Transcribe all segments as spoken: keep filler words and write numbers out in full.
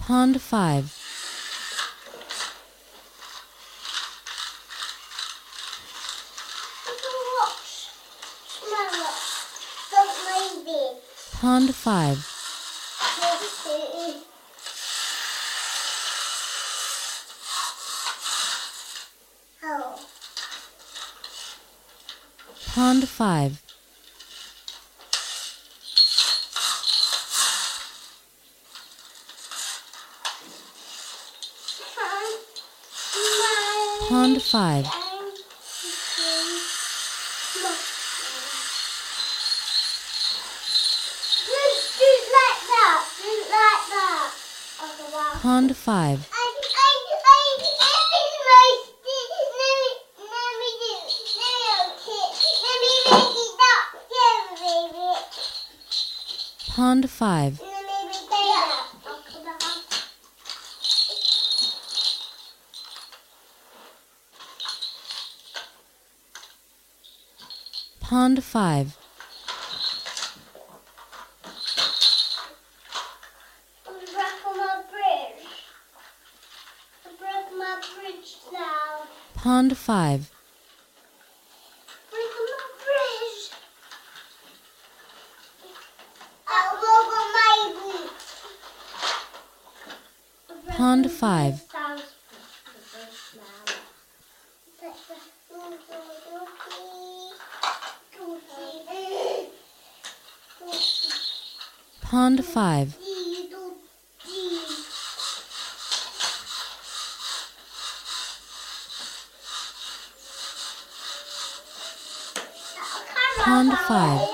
Pond five. Pond five. Pond five. Pond five. Pond five. Pond five. Pond five. I broke my bridge. I broke my bridge now. Pond five. Broke my bridge. I broke my bridge. Pond five. Pond five. Pond five.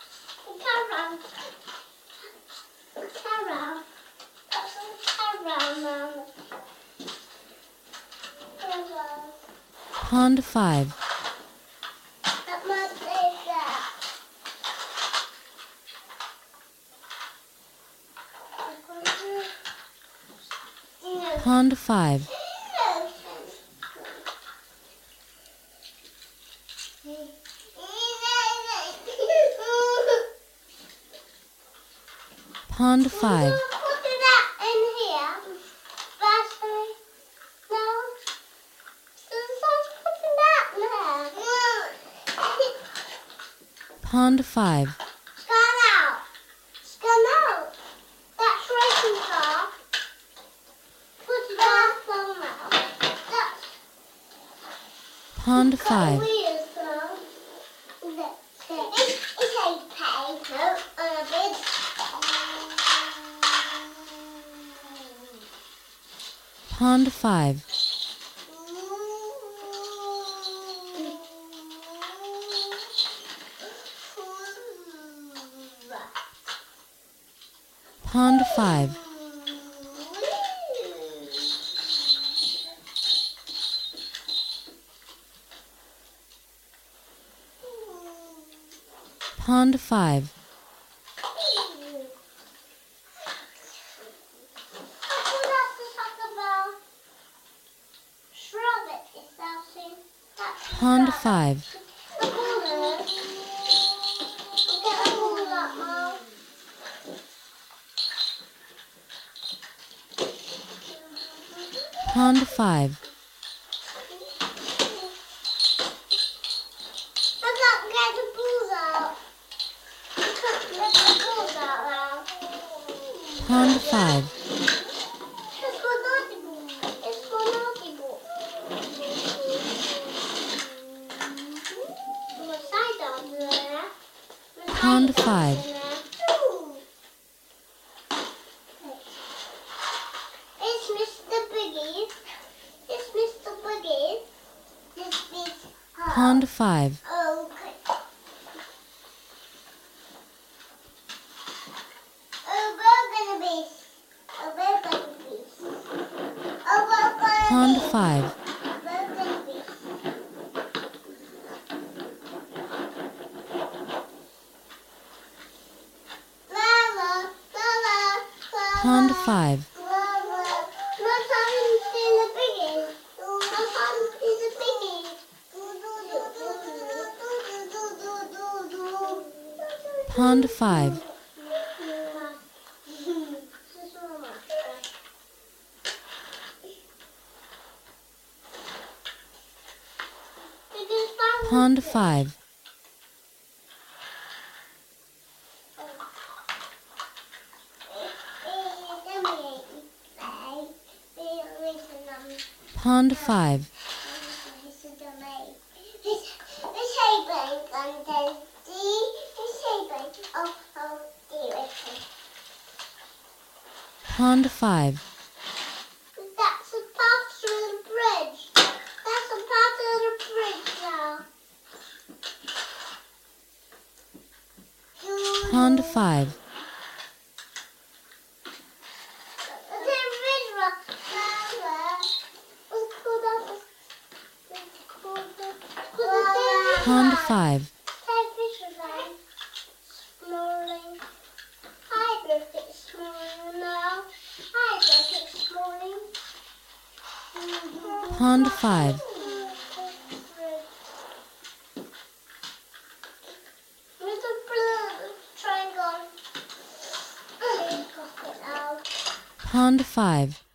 Pond five. Pond five. Pond five. Put that in here. Basically, no. Someone's putting that there. Pond five. Scan out. Scan out. That's racing car. Put it back on now. That's Pond got five. wheels though. It's, it's a pay. No, on a bit. Pond five. Pond five. Pond five. Pond five. Pond five. I can't get the balls out. I can't get the balls out now. Pond five. It's for naughty ball. It's for naughty ball. There's a side on there. There's a Pond side five. on there. It's Mister Biggie. It's Mister Biggie. This big heart. Pond five. Okay. Oh, we're gonna be. Oh, we're gonna be. Oh, we're gonna Pond be. five. We're gonna be. Lala, Lala, Lala. Pond five. Lala. My son is a biggie. My son is a biggie. Pond five. Pond five. Pond five. Pond five. That's a part of the bridge. That's a part of the bridge now. Pond five. Pond five. Smalling. I look at smalling now. I look at smalling. Pond five. With a blue triangle. Got it now. Pond five.